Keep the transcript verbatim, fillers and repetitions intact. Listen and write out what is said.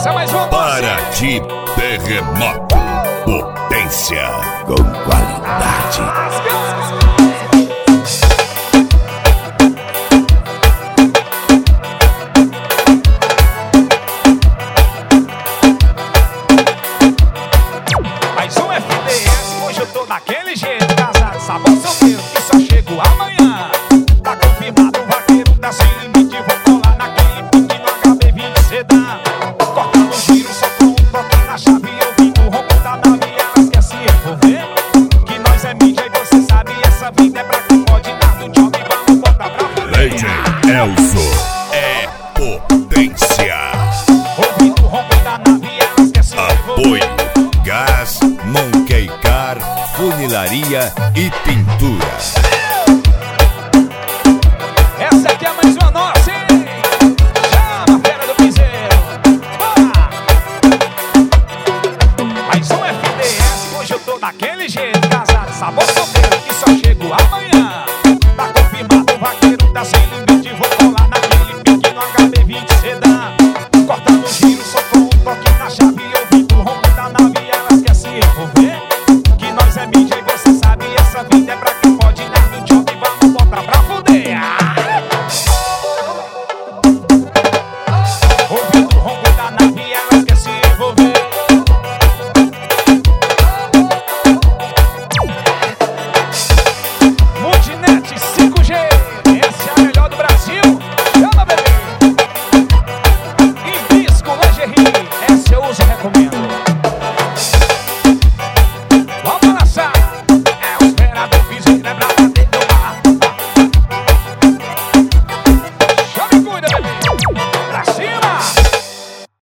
Essa é mais uma Paraty Terremoto. Potência com qualidade. Mais um F D S, hoje eu tô daquele jeito. Casado, sabor solteiro, que só chego amanhã. Tá confirmado o vaqueiro da Sem Limite. Vou colar naquele pique no H B vinte sedã. Cortando o giro, só com um toque na chave. Ouvindo o ronco da nave, elas quer se envolver. Que nós é mídia e você sabe, essa vida é pra quem pode dar do job. Vamos botar pra frente. D J Elzo é potência. Ouvindo o ronco da nave, elas quer se envolver. Apoio Gás, Monkey Car, Funilaria e